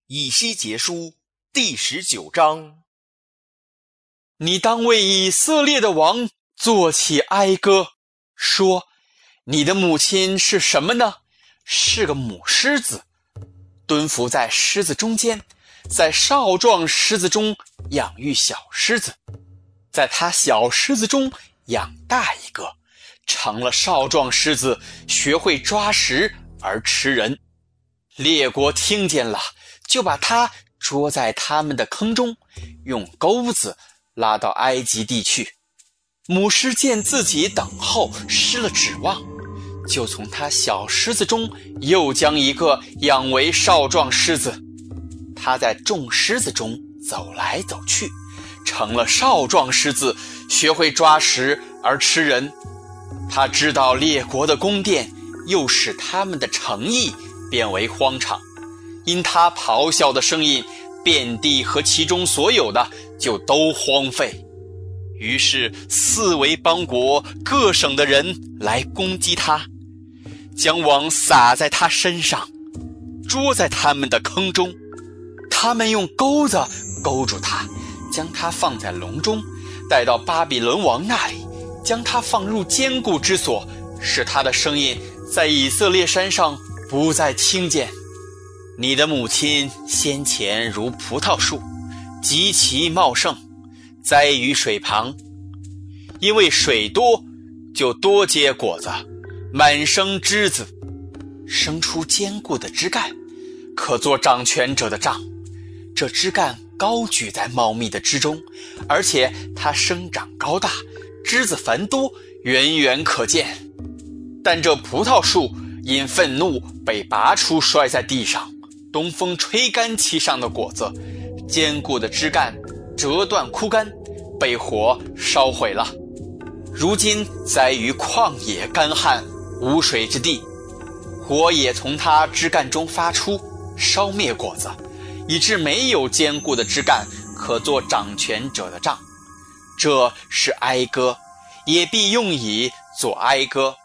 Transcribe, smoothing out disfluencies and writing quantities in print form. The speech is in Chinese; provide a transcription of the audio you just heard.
以西结书第19章。 你当为以色列的王作起哀歌，说：你的母亲是什么呢？是个母狮子，蹲伏在狮子中间，在少壮狮子中养育小狮子，在他小狮子中养大一个，成了少壮狮子，学会抓食而吃人。列国听见了，就把他捉在他们的坑中，用钩子拉到埃及地去。母狮见自己等候失了指望，就从他小狮子中又将一个养为少壮狮子。他在众狮子中走来走去，成了少壮狮子，学会抓食而吃人。他知道列国的宫殿，又使他们的城邑变为荒场。因他咆哮的声音，遍地和其中所有的就都荒废。于是四围邦国各省的人来攻击他，将网撒在他身上，捉在他们的坑中。他们用钩子勾住他，将他放在笼中，带到巴比伦王那里，将他放入坚固之所，使他的声音在以色列山上不再听见。你的母亲先前如葡萄树，极其茂盛，栽于水旁，因为水多，就多结果子，满生枝子，生出坚固的枝干，可做掌权者的杖。这枝干高举在茂密的枝中，而且它生长高大，枝子繁多，远远可见。但这葡萄树因愤怒被拔出，摔在地上，东风吹干其上的果子，坚固的枝干折断枯干，被火烧毁了。如今栽于旷野干旱无水之地，火也从它枝干中发出，烧灭果子，以致没有坚固的枝干可做掌权者的杖。这是哀歌，也必用以作哀歌。